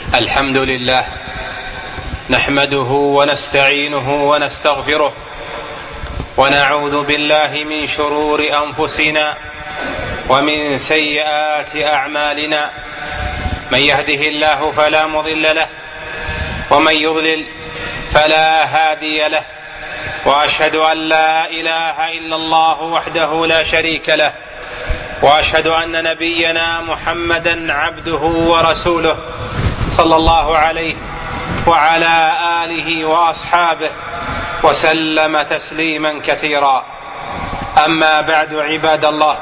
الحمد لله نحمده ونستعينه ونستغفره ونعوذ بالله من شرور أنفسنا ومن سيئات أعمالنا. من يهده الله فلا مضل له ومن يضلل فلا هادي له، وأشهد أن لا إله إلا الله وحده لا شريك له، وأشهد أن نبينا محمدا عبده ورسوله صلى الله عليه وعلى آله وأصحابه وسلم تسليما كثيرا. أما بعد، عباد الله،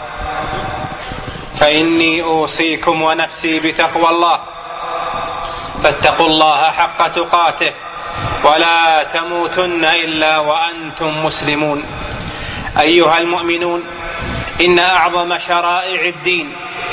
فإني أوصيكم ونفسي بتقوى الله، فاتقوا الله حق تقاته ولا تموتن إلا وأنتم مسلمون. أيها المؤمنون، إن أعظم شرائع الدين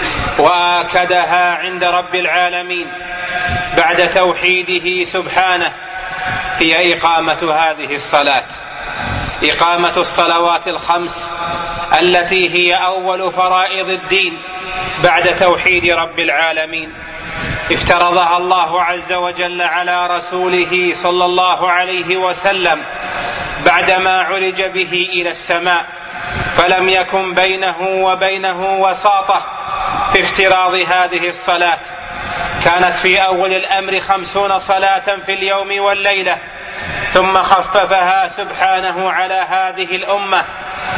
وآكدها عند رب العالمين بعد توحيده سبحانه هي إقامة هذه الصلاة، إقامة الصلوات الخمس التي هي أول فرائض الدين بعد توحيد رب العالمين. افترضها الله عز وجل على رسوله صلى الله عليه وسلم بعدما عرج به إلى السماء، فلم يكن بينه وبينه وساطة في افتراض هذه الصلاة. كانت في أول الأمر 50 صلاة في اليوم والليلة، ثم خففها سبحانه على هذه الأمة،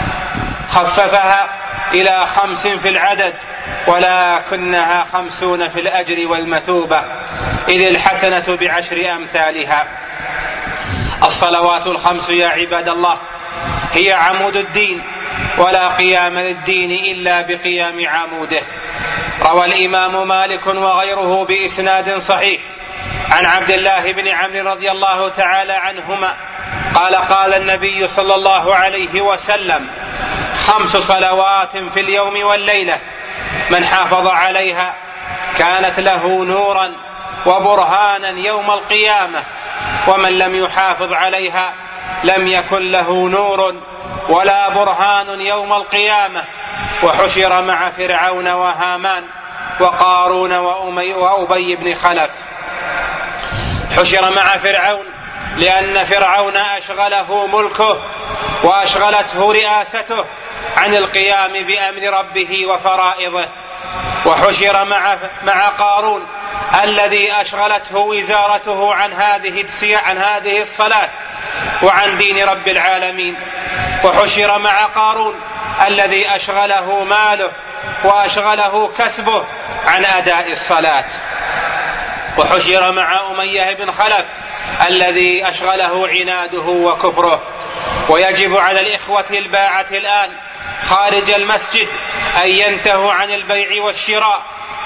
خففها إلى 5 في العدد، ولكنها 50 في الأجر والمثوبة، إذ الحسنة ب10 أمثالها. الصلوات الخمس يا عباد الله هي عمود الدين، ولا قيام للدين إلا بقيام عموده. روى الإمام مالك وغيره بإسناد صحيح عن عبد الله بن عمرو رضي الله تعالى عنهما قال: قال النبي صلى الله عليه وسلم: 5 صلوات في اليوم والليلة من حافظ عليها كانت له نورا وبرهانا يوم القيامة، ومن لم يحافظ عليها لم يكن له نور ولا برهان يوم القيامة. وحشر مع فرعون وهامان وقارون وأبي بن خلف. حشر مع فرعون لأن فرعون أشغله ملكه وأشغلته رئاسته عن القيام بأمر ربه وفرائضه. وحشر مع قارون الذي أشغلته وزارته عن هذه الصلاة وعن دين رب العالمين. وحشر مع قارون الذي أشغله ماله وأشغله كسبه عن أداء الصلاة. وحشر مع أمية بن خلف الذي أشغله عناده وكفره. ويجب على الإخوة الباعة الآن خارج المسجد أن ينتهوا عن البيع والشراء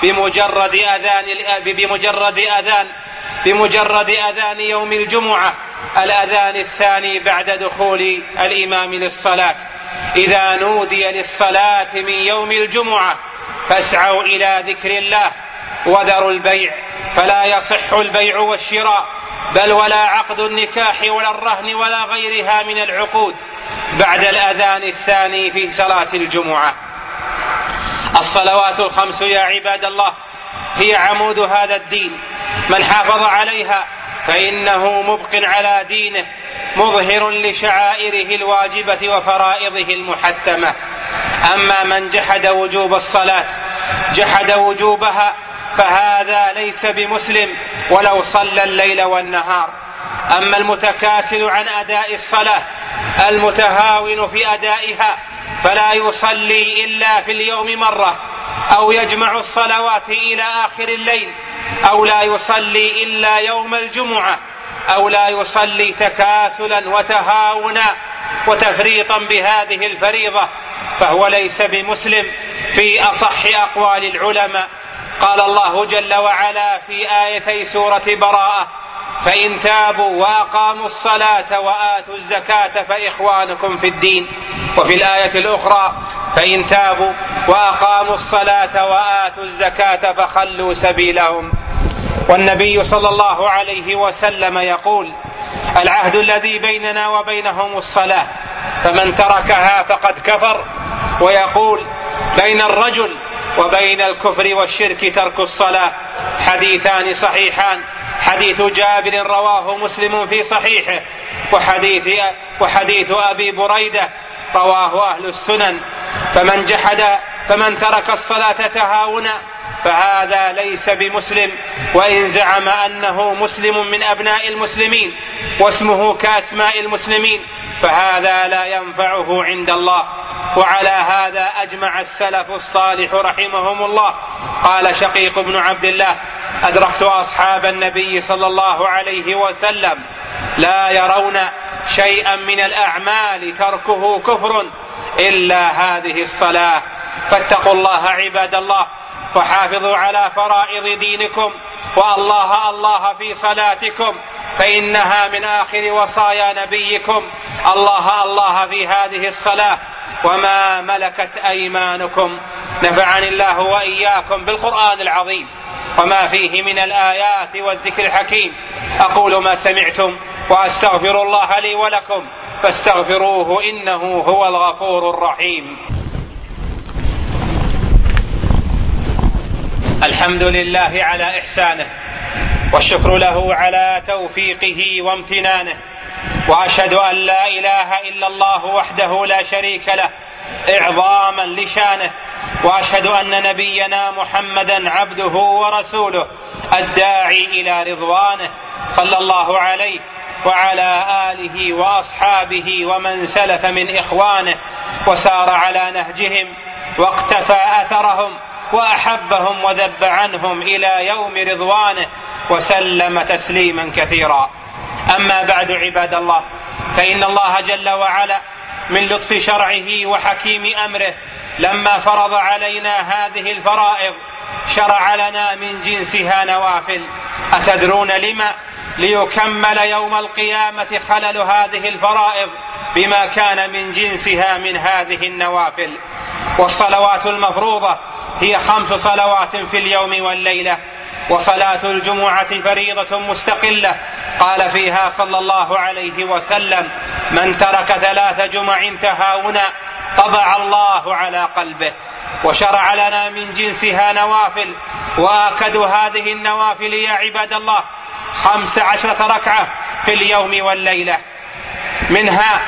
بمجرد أذان يوم الجمعة، الأذان الثاني بعد دخول الإمام للصلاة. إذا نودي للصلاة من يوم الجمعة فاسعوا إلى ذكر الله وذروا البيع، فلا يصح البيع والشراء، بل ولا عقد النكاح ولا الرهن ولا غيرها من العقود بعد الأذان الثاني في صلاة الجمعة. الصلوات الخمس يا عباد الله هي عمود هذا الدين، من حافظ عليها فإنه مبق على دينه، مظهر لشعائره الواجبة وفرائضه المحتمة. أما من جحد وجوب الصلاة، جحد وجوبها، فهذا ليس بمسلم ولو صلى الليل والنهار. أما المتكاسل عن أداء الصلاة، المتهاون في أدائها، فلا يصلي إلا في اليوم مرة، أو يجمع الصلوات إلى آخر الليل، أو لا يصلي إلا يوم الجمعة، أو لا يصلي تكاسلا وتهاونا وتفريطا بهذه الفريضة، فهو ليس بمسلم في أصح أقوال العلماء. قال الله جل وعلا في آيتي سورة براءة: فإن تابوا وأقاموا الصلاة وآتوا الزكاة فإخوانكم في الدين. وفي الآية الأخرى: فإن تابوا وأقاموا الصلاة وآتوا الزكاة فخلوا سبيلهم. والنبي صلى الله عليه وسلم يقول: العهد الذي بيننا وبينهم الصلاة، فمن تركها فقد كفر. ويقول: بين الرجل وبين الكفر والشرك ترك الصلاة. حديثان صحيحان، حديث جابر رواه مسلم في صحيحه، وحديث أبي بريدة رواه أهل السنن. فمن ترك الصلاة تهاونا فهذا ليس بمسلم، وإن زعم أنه مسلم من أبناء المسلمين واسمه كأسماء المسلمين فهذا لا ينفعه عند الله. وعلى هذا أجمع السلف الصالح رحمهم الله. قال شقيق بن عبد الله: أدركت أصحاب النبي صلى الله عليه وسلم لا يرون شيئا من الأعمال تركه كفر إلا هذه الصلاة. فاتقوا الله عباد الله، وحافظوا على فرائض دينكم، والله في صلاتكم، فإنها من آخر وصايا نبيكم. الله في هذه الصلاة وما ملكت أيمانكم. نفعني الله وإياكم بالقرآن العظيم وما فيه من الآيات والذكر الحكيم. أقول ما سمعتم وأستغفر الله لي ولكم فاستغفروه إنه هو الغفور الرحيم. الحمد لله على إحسانه، والشكر له على توفيقه وامتنانه، وأشهد أن لا إله إلا الله وحده لا شريك له إعظاما لشانه، وأشهد أن نبينا محمدا عبده ورسوله الداعي إلى رضوانه، صلى الله عليه وعلى آله وأصحابه ومن سلف من إخوانه وسار على نهجهم واقتفى أثرهم وأحبهم وذب عنهم إلى يوم رضوانه وسلم تسليما كثيرا. أما بعد عباد الله، فإن الله جل وعلا من لطف شرعه وحكيم أمره لما فرض علينا هذه الفرائض شرع لنا من جنسها نوافل. أتدرون لما؟ ليكمل يوم القيامة خلل هذه الفرائض بما كان من جنسها من هذه النوافل. والصلوات المفروضة هي 5 صلوات في اليوم والليلة، وصلاة الجمعة فريضة مستقلة قال فيها صلى الله عليه وسلم: من ترك 3 جمع تهاونا طبع الله على قلبه. وشرع لنا من جنسها نوافل، وآكد هذه النوافل يا عباد الله 15 ركعة في اليوم والليلة، منها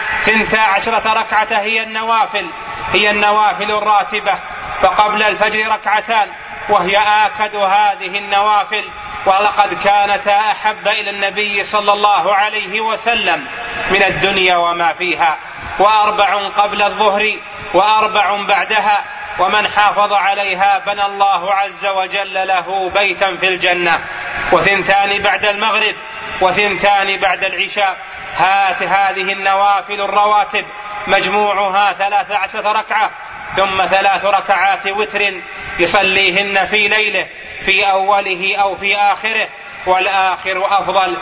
12 ركعة هي النوافل الراتبة، فقبل الفجر 2 ركعتان وهي آكد هذه النوافل، ولقد كانتا أحب إلى النبي صلى الله عليه وسلم من الدنيا وما فيها. 4 قبل الظهر و4 بعدها، ومن حافظ عليها بنى الله عز وجل له بيتا في الجنة. 2 بعد المغرب و2 بعد العشاء. هذه النوافل الرواتب مجموعها 13 ركعة، ثم 3 ركعات وتر يصليهن في ليله في أوله أو في آخره، والآخر أفضل.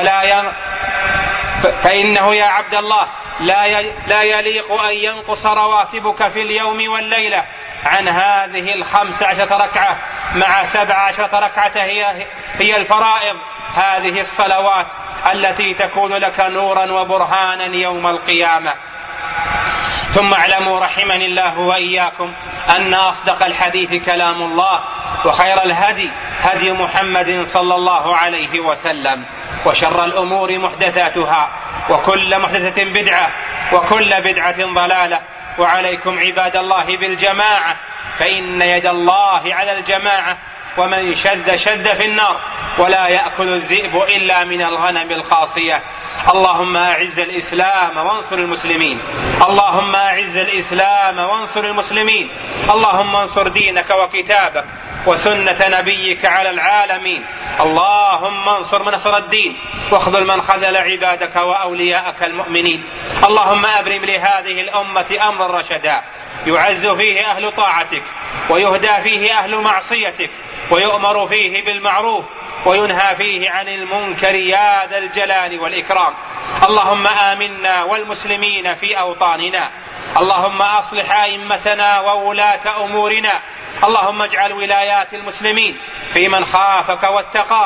فإنه يا عبد الله لا يليق أن ينقص رواتبك في اليوم والليلة عن هذه 15 ركعة مع 17 ركعة هي الفرائض، هذه الصلوات التي تكون لك نورا وبرهانا يوم القيامة. ثم اعلموا رحمني الله وإياكم أن أصدق الحديث كلام الله، وخير الهدي هدي محمد صلى الله عليه وسلم، وشر الأمور محدثاتها، وكل محدثة بدعة، وكل بدعة ضلالة. وعليكم عباد الله بالجماعة، فإن يد الله على الجماعة، ومن شد في النار، ولا يأكل الذئب إلا من الغنم الخاصية. اللهم أعز الإسلام وانصر المسلمين، اللهم أعز الإسلام وانصر المسلمين، اللهم انصر دينك وكتابك وسنة نبيك على العالمين. اللهم انصر من نصر الدين، واخذل من خذل عبادك وأولياءك المؤمنين. اللهم أبرم لهذه الأمة أمر رشدا يعز فيه أهل طاعتك، ويهدى فيه أهل معصيتك، ويؤمر فيه بالمعروف وينهى فيه عن المنكر يا ذا الجلال والإكرام. اللهم آمنا والمسلمين في أوطاننا، اللهم أصلح أئمتنا وولاة أمورنا، اللهم اجعل ولايات المسلمين في من خافك واتقاك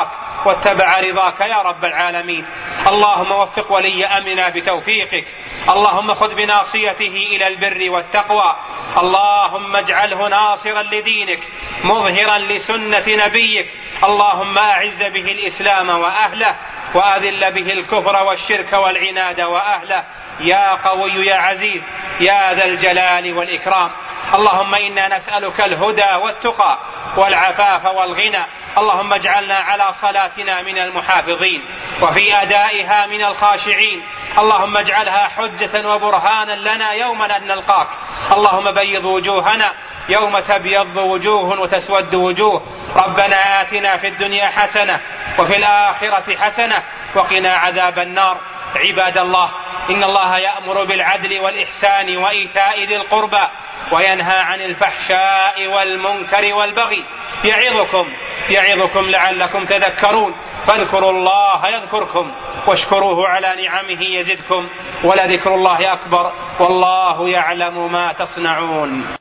واتبع رضاك يا رب العالمين. اللهم وفق ولي أمرنا بتوفيقك، اللهم خذ بناصيته إلى البر والتقوى، اللهم اجعله ناصرا لدينك مظهرا لسنة نبيك، اللهم أعز به الإسلام وأهله وأذل به الكفر والشرك والعناد وأهله، يا قوي يا عزيز يا ذا الجلال والإكرام. اللهم إنا نسألك الهدى والتقى والعفاف والغنى، اللهم اجعلنا على صلاتنا من المحافظين وفي أدائها من الخاشعين، اللهم اجعلها حجة وبرهانا لنا يوم أن نلقاك، اللهم بيض وجوهنا يوم تبيض وجوه وتسود وجوه. ربنا آتنا في الدنيا حسنة وفي الآخرة حسنة وقنا عذاب النار. عباد الله، إن الله يأمر بالعدل والإحسان وإيتاء ذي القربى وينهى عن الفحشاء والمنكر والبغي، يعظكم لعلكم تذكرون. فاذكروا الله يذكركم واشكروه على نعمه يزدكم، ولذكر الله أكبر والله يعلم ما تصنعون.